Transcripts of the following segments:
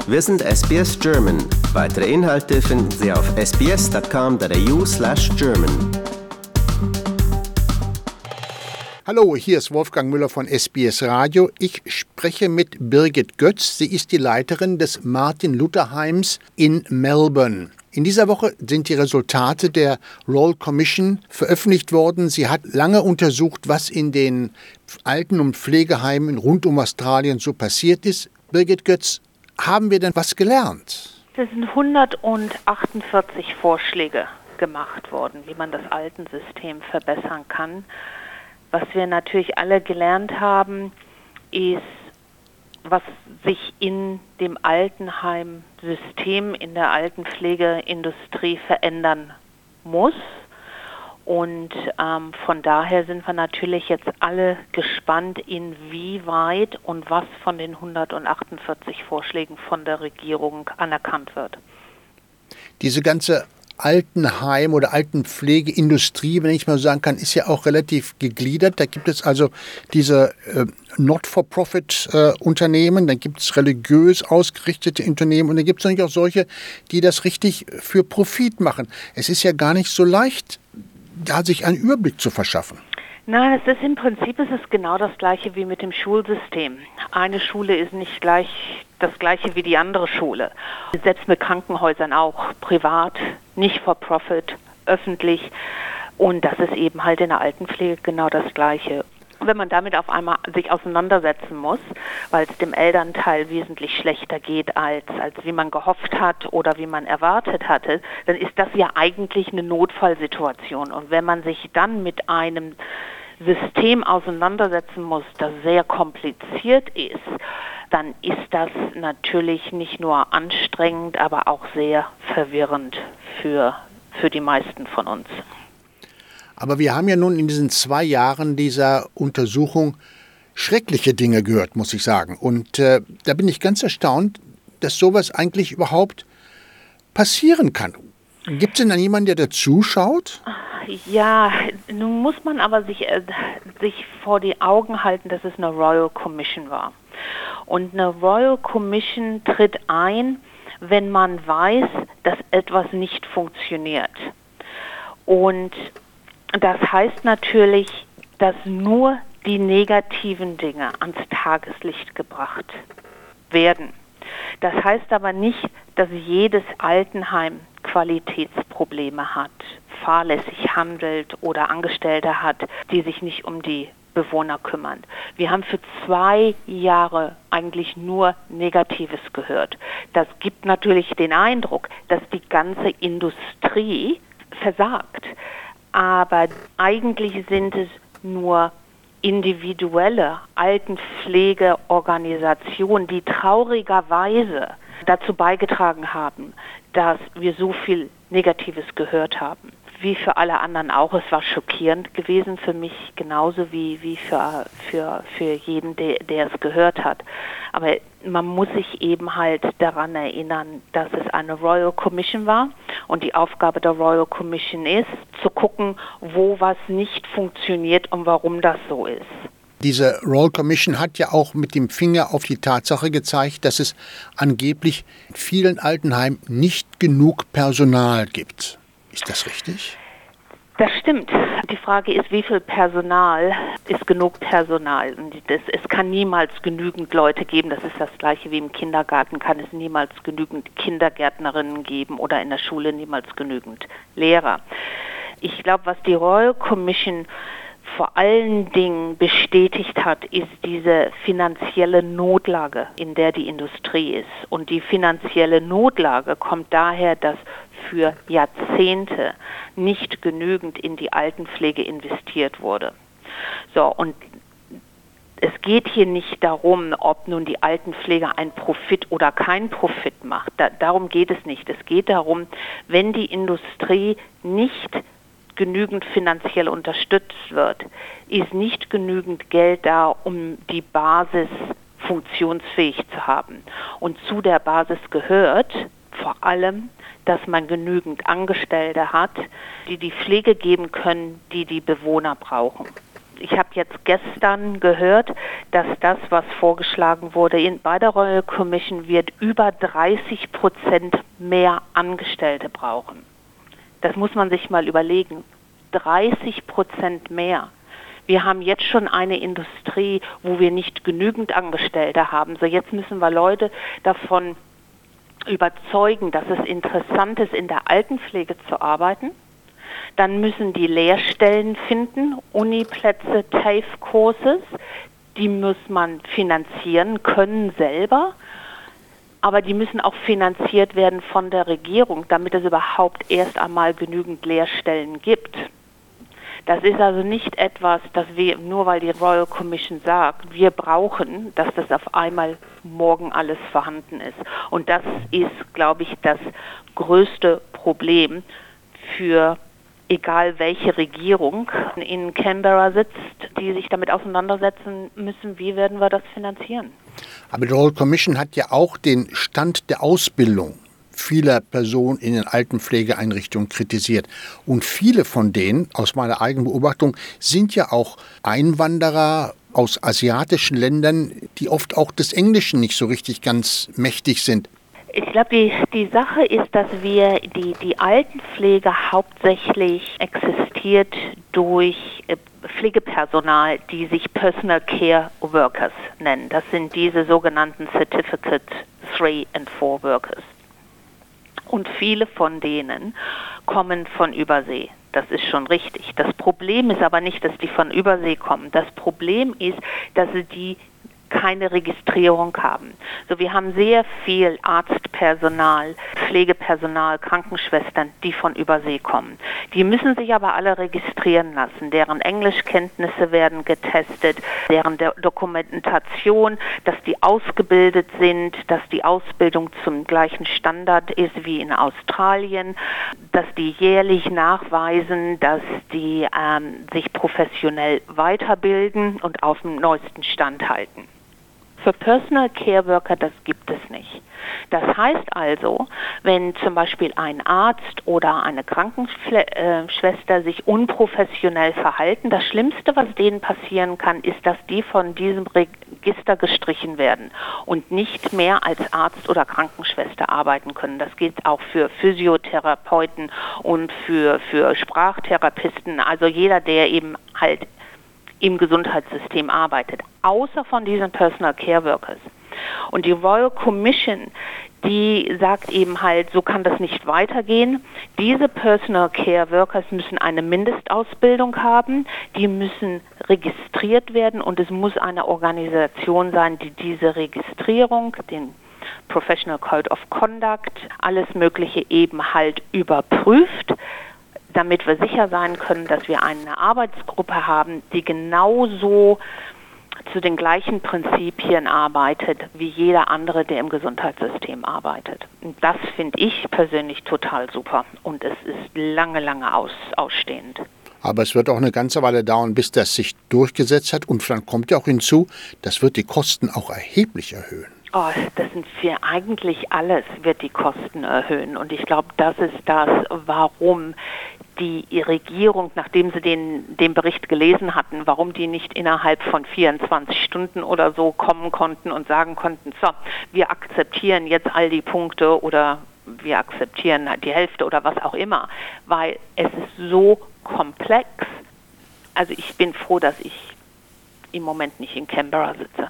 Wir sind SBS German. Weitere Inhalte finden Sie auf sbs.com.au/German. Hallo, hier ist Wolfgang Müller von SBS Radio. Ich spreche mit Birgit Götz. Sie ist die Leiterin des Martin-Luther-Heims in Melbourne. In dieser Woche sind die Resultate der Royal Commission veröffentlicht worden. Sie hat lange untersucht, was in den Alten- und Pflegeheimen rund um Australien so passiert ist. Birgit Götz, haben wir denn was gelernt? Es sind 148 Vorschläge gemacht worden, wie man das Altensystem verbessern kann. Was wir natürlich alle gelernt haben, ist, was sich in dem Altenheimsystem, in der Altenpflegeindustrie verändern muss. Und von daher sind wir natürlich jetzt alle gespannt, inwieweit und was von den 148 Vorschlägen von der Regierung anerkannt wird. Diese ganze Altenheim- oder Altenpflegeindustrie, wenn ich mal sagen kann, ist ja auch relativ gegliedert. Da gibt es also diese Not-for-Profit-Unternehmen, dann gibt es religiös ausgerichtete Unternehmen und dann gibt es natürlich auch solche, die das richtig für Profit machen. Es ist ja gar nicht so leicht, da sich einen Überblick zu verschaffen. Nein, es ist im Prinzip genau das Gleiche wie mit dem Schulsystem. Eine Schule ist nicht gleich das Gleiche wie die andere Schule. Selbst mit Krankenhäusern auch, privat, nicht for profit, öffentlich. Und das ist eben halt in der Altenpflege genau das Gleiche. Wenn man damit auf einmal sich auseinandersetzen muss, weil es dem Elternteil wesentlich schlechter geht, als wie man gehofft hat oder wie man erwartet hatte, dann ist das ja eigentlich eine Notfallsituation. Und wenn man sich dann mit einem System auseinandersetzen muss, das sehr kompliziert ist, dann ist das natürlich nicht nur anstrengend, aber auch sehr verwirrend für die meisten von uns. Aber wir haben ja nun in diesen 2 Jahren dieser Untersuchung schreckliche Dinge gehört, muss ich sagen. Und da bin ich ganz erstaunt, dass sowas eigentlich überhaupt passieren kann. Gibt es denn jemanden, der da zuschaut? Ja, nun muss man aber sich vor die Augen halten, dass es eine Royal Commission war. Und eine Royal Commission tritt ein, wenn man weiß, dass etwas nicht funktioniert. Und das heißt natürlich, dass nur die negativen Dinge ans Tageslicht gebracht werden. Das heißt aber nicht, dass jedes Altenheim Qualitätsprobleme hat, fahrlässig handelt oder Angestellte hat, die sich nicht um die Bewohner kümmern. Wir haben für 2 Jahre eigentlich nur Negatives gehört. Das gibt natürlich den Eindruck, dass die ganze Industrie versagt. Aber eigentlich sind es nur individuelle Altenpflegeorganisationen, die traurigerweise dazu beigetragen haben, dass wir so viel Negatives gehört haben. Wie für alle anderen auch. Es war schockierend gewesen für mich, genauso wie für jeden, der es gehört hat. Aber man muss sich eben halt daran erinnern, dass es eine Royal Commission war und die Aufgabe der Royal Commission ist, zu gucken, wo was nicht funktioniert und warum das so ist. Diese Royal Commission hat ja auch mit dem Finger auf die Tatsache gezeigt, dass es angeblich in vielen Altenheimen nicht genug Personal gibt. Ist das richtig? Das stimmt. Die Frage ist, wie viel Personal ist genug Personal? Und es kann niemals genügend Leute geben. Das ist das Gleiche wie im Kindergarten. Kann es niemals genügend Kindergärtnerinnen geben oder in der Schule niemals genügend Lehrer. Ich glaube, was die Royal Commission vor allen Dingen bestätigt hat, ist diese finanzielle Notlage, in der die Industrie ist. Und die finanzielle Notlage kommt daher, dass für Jahrzehnte nicht genügend in die Altenpflege investiert wurde. So, und es geht hier nicht darum, ob nun die Altenpflege einen Profit oder keinen Profit macht. Darum geht es nicht. Es geht darum, wenn die Industrie nicht genügend finanziell unterstützt wird, ist nicht genügend Geld da, um die Basis funktionsfähig zu haben. Und zu der Basis gehört vor allem, dass man genügend Angestellte hat, die die Pflege geben können, die die Bewohner brauchen. Ich habe jetzt gestern gehört, dass das, was vorgeschlagen wurde, bei der Royal Commission wird über 30% mehr Angestellte brauchen. Das muss man sich mal überlegen. 30% mehr. Wir haben jetzt schon eine Industrie, wo wir nicht genügend Angestellte haben. So, jetzt müssen wir Leute davon überzeugen, dass es interessant ist, in der Altenpflege zu arbeiten. Dann müssen die Lehrstellen finden, Uniplätze, TAFE-Courses, die muss man finanzieren können selber, aber die müssen auch finanziert werden von der Regierung, damit es überhaupt erst einmal genügend Lehrstellen gibt. Das ist also nicht etwas, das wir, nur weil die Royal Commission sagt, wir brauchen, dass das auf einmal morgen alles vorhanden ist. Und das ist, glaube ich, das größte Problem für egal welche Regierung in Canberra sitzt, die sich damit auseinandersetzen müssen, wie werden wir das finanzieren. Aber die Royal Commission hat ja auch den Stand der Ausbildung vieler Personen in den Altenpflegeeinrichtungen kritisiert. Und viele von denen, aus meiner eigenen Beobachtung, sind ja auch Einwanderer aus asiatischen Ländern, die oft auch des Englischen nicht so richtig ganz mächtig sind. Ich glaube, die Sache ist, dass die Altenpflege hauptsächlich existiert durch Pflegepersonal, die sich Personal Care Workers nennen. Das sind diese sogenannten Certificate 3 and 4 Workers. Und viele von denen kommen von Übersee. Das ist schon richtig. Das Problem ist aber nicht, dass die von Übersee kommen. Das Problem ist, dass die keine Registrierung haben. So, wir haben sehr viel Arztpersonal, Pflegepersonal, Krankenschwestern, die von Übersee kommen. Die müssen sich aber alle registrieren lassen. Deren Englischkenntnisse werden getestet, deren Dokumentation, dass die ausgebildet sind, dass die Ausbildung zum gleichen Standard ist wie in Australien, dass die jährlich nachweisen, dass die sich professionell weiterbilden und auf dem neuesten Stand halten. Für Personal Care Worker, das gibt es nicht. Das heißt also, wenn zum Beispiel ein Arzt oder eine Krankenschwester sich unprofessionell verhalten, das Schlimmste, was denen passieren kann, ist, dass die von diesem Register gestrichen werden und nicht mehr als Arzt oder Krankenschwester arbeiten können. Das gilt auch für Physiotherapeuten und für Sprachtherapisten, also jeder, der eben halt im Gesundheitssystem arbeitet, außer von diesen Personal Care Workers. Und die Royal Commission, die sagt eben halt, so kann das nicht weitergehen. Diese Personal Care Workers müssen eine Mindestausbildung haben, die müssen registriert werden und es muss eine Organisation sein, die diese Registrierung, den Professional Code of Conduct, alles Mögliche eben halt überprüft, damit wir sicher sein können, dass wir eine Arbeitsgruppe haben, die genauso zu den gleichen Prinzipien arbeitet, wie jeder andere, der im Gesundheitssystem arbeitet. Und das finde ich persönlich total super. Und es ist lange, lange ausstehend. Aber es wird auch eine ganze Weile dauern, bis das sich durchgesetzt hat. Und dann kommt ja auch hinzu, das wird die Kosten auch erheblich erhöhen. Oh, das sind für eigentlich alles, wird die Kosten erhöhen. Und ich glaube, das ist das, warum die Regierung, nachdem sie den Bericht gelesen hatten, warum die nicht innerhalb von 24 Stunden oder so kommen konnten und sagen konnten, so, wir akzeptieren jetzt all die Punkte oder wir akzeptieren die Hälfte oder was auch immer, weil es ist so komplex. Also ich bin froh, dass ich im Moment nicht in Canberra sitze.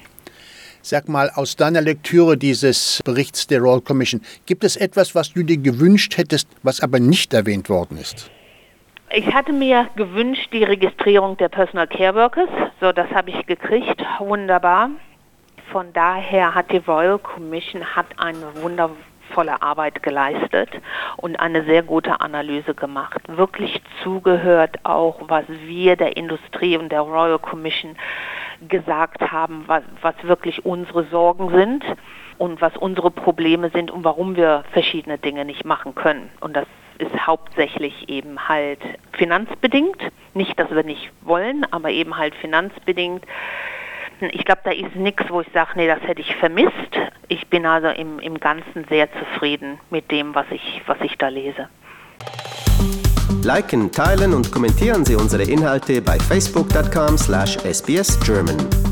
Sag mal, aus deiner Lektüre dieses Berichts der Royal Commission, gibt es etwas, was du dir gewünscht hättest, was aber nicht erwähnt worden ist? Ich hatte mir gewünscht, die Registrierung der Personal Care Workers. So, das habe ich gekriegt. Wunderbar. Von daher hat die Royal Commission eine wundervolle Arbeit geleistet und eine sehr gute Analyse gemacht. Wirklich zugehört auch, was wir der Industrie und der Royal Commission gesagt haben, was wirklich unsere Sorgen sind und was unsere Probleme sind und warum wir verschiedene Dinge nicht machen können. Und das ist hauptsächlich eben halt finanzbedingt. Nicht, dass wir nicht wollen, aber eben halt finanzbedingt. Ich glaube, da ist nichts, wo ich sage, nee, das hätte ich vermisst. Ich bin also im Ganzen sehr zufrieden mit dem, was ich da lese. Liken, teilen und kommentieren Sie unsere Inhalte bei facebook.com/sbsgerman.